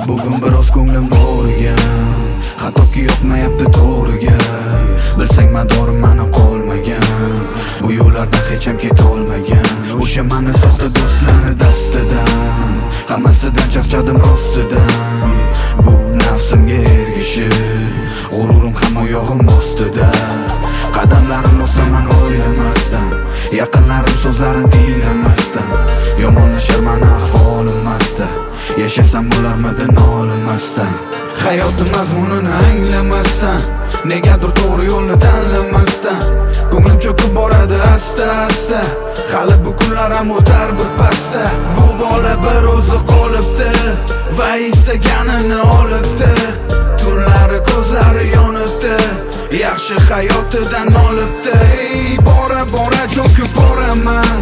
Bugun biroz ko'nglim o'rgan, xatoki yoqmayapti to'g'riga. Bilsang madorim mani qolmagan, bu yo'llardan hech ham ketolmagan. O'sha mani soxta do'stlarni dastidan, hammasidan charchadim rostidan. Bu nafsimga ergishib, g'ururim ham oyog'im ostida. Qadamlarim bosaman o'ylamasdan, yaqinlarim so'zlarini tinglamasdan. Yomonlashar mani ahvolimmasdan, yashasam bo'larmidi nolimasdan. Hayotim mazmunini anglamasdan, negadir to'g'ri yo'lni tanlamasdan. Ko'nglim cho'kib boradi asta-asta, hali bu kunlar ham o'tar bir pasta. Bu bola bir o'zi qolibdi va istaganini olibdi. Tunlari ko'zlari yonibdi, yaxshi hayotidan olibdi. Bora bora cho'kib boraman,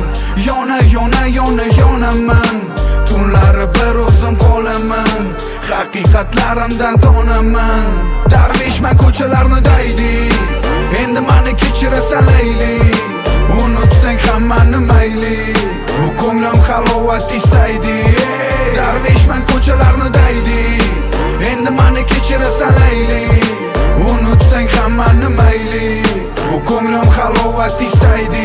yonaman. Tunlari bir o'zim qolaman, haqiqatlarimdan tonaman. Darvishman ko'chalarni daydi, endi mani kechirasan layli. Unutsang hammani mayli, bu ko'nglim halovat istaydi. Darvishman ko'chalarni daydi, endi mani kechirasan layli. Unutsang hammani mayli, bu ko'nglim halovat istaydi.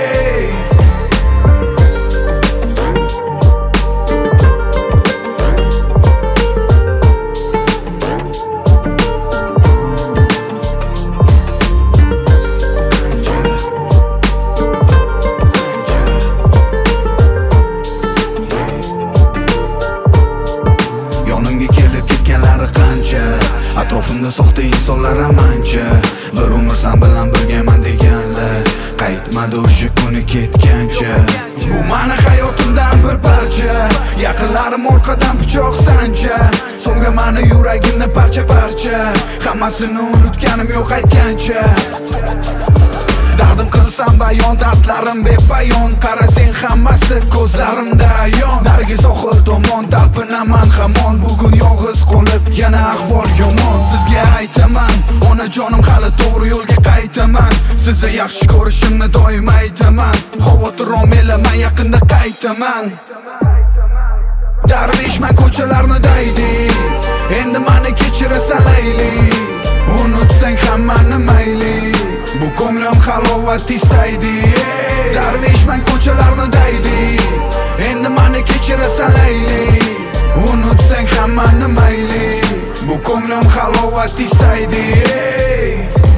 Yonimga kelib ketganlari qancha, atrofimda soxta insonlar amancha. Bir umr sen bilan birgaman deganlar, qaytmadi o'sha kuni ketgancha. Bu mani hayotimdan bir parcha, yaqinlarim orqadan pichoq sancha. So'ngra mani yuragimni parcha-parcha, hammasini unutganim yo'q aytgancha. Dardim qilsam bayon, dardlarim bepayon. Qarasang hammasi ko'zlarimda ayon. Narigi sohil tomon talpinaman hamon, bugun yolg'iz qolib yana ahvol yomon. Sizga aytaman, onajonim hali to'g'ri yo'lga qaytaman. Sizni yaxshi ko'rishimni doim aytaman, xavotir olmanglar, yaqinda qaytaman. Darvishman ko'chalarni daydi, endi mani kechirasan layli. Unutsang hammani mayli, bu ko'nglim halovat istaydi. Darvishman ko'chalarni daydi, endi mani kechirasan layli. Unutsang hammani mayli, bu ko'nglim halovat istaydi.